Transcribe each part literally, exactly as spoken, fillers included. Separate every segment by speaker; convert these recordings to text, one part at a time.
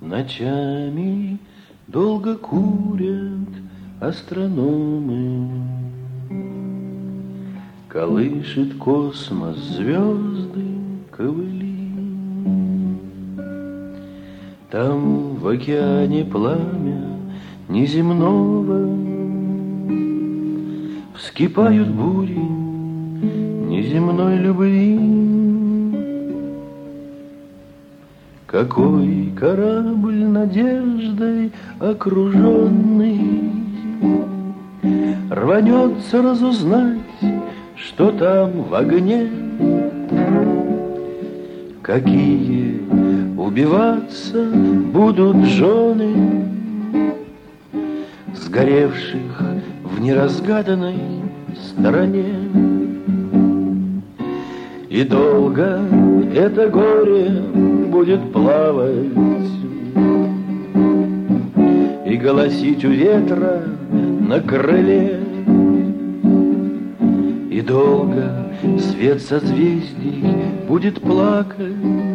Speaker 1: Ночами долго курят астрономы, колышет космос звезды ковыли. Там в океане пламя неземного, вскипают бури неземной любви. Какой корабль надеждой окруженный рванется разузнать, что там в огне. Какие убиваться будут жены сгоревших в неразгаданной стороне. И долго это горе будет плавать и голосить у ветра на крыле. И долго свет созвездий будет плакать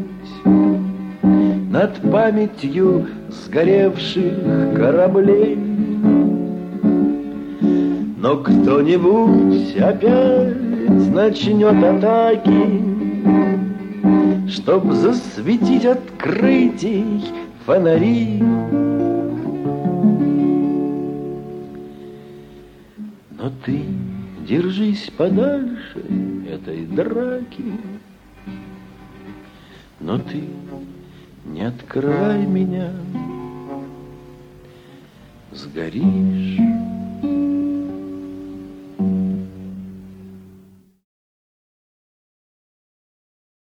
Speaker 1: над памятью сгоревших кораблей. Но кто-нибудь опять начнет атаки, чтоб засветить открытий фонари. Но ты держись подальше этой драки, но ты не открывай меня, сгоришь